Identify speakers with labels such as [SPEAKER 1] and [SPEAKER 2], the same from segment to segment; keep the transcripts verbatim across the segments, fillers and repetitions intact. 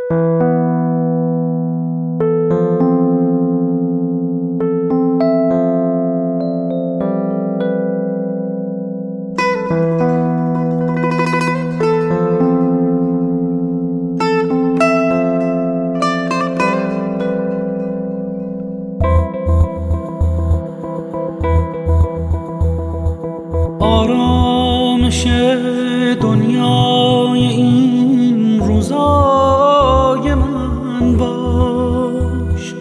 [SPEAKER 1] آرامش دنیای این روزای من باش،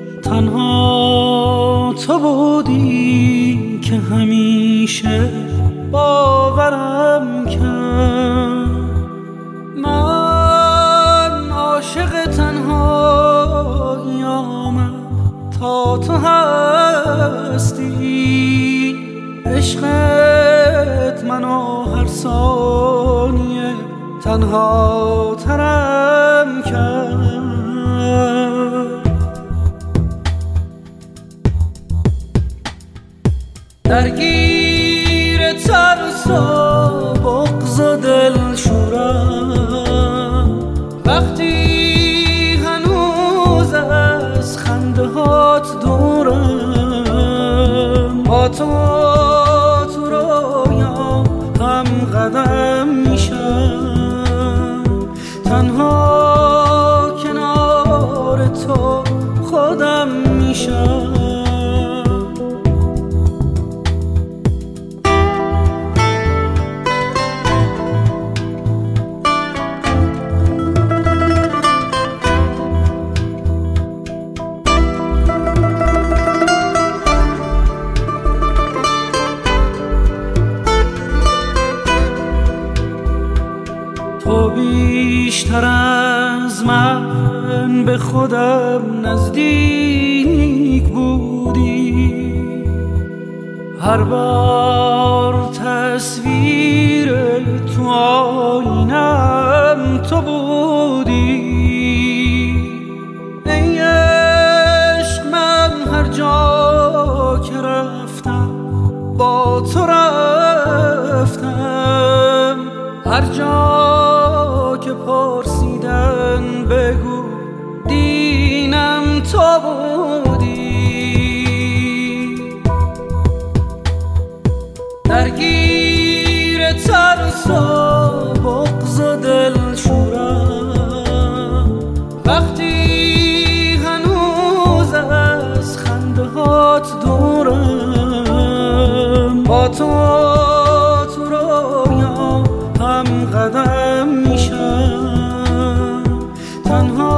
[SPEAKER 1] تنها تو بودی که همیشه باورم کرد. من عاشق تنهایی‌ام تا تو هستی، عشقت منو هر ثانیه تنها ترم کرد. درگیر ترس و بغض و دلشورم، وقتی هنوز از خنده هات دورم، با تو تو رویام هم قدم میشم، تنها کنار تو خودم میشم. تو بیشتر از من به خودم نزدیک بودی، هر بار تصویر تو آینم تو بودی. ای عشق من هر جا که رفتم با تو رفتم، هر جا که پرسیدن بگو دینم تو بودی. درگیر ترس و بغض و دلشورم، وقتی هنوز از خنده هات دورم، با تو تو رویام هم قدم میشم، تنها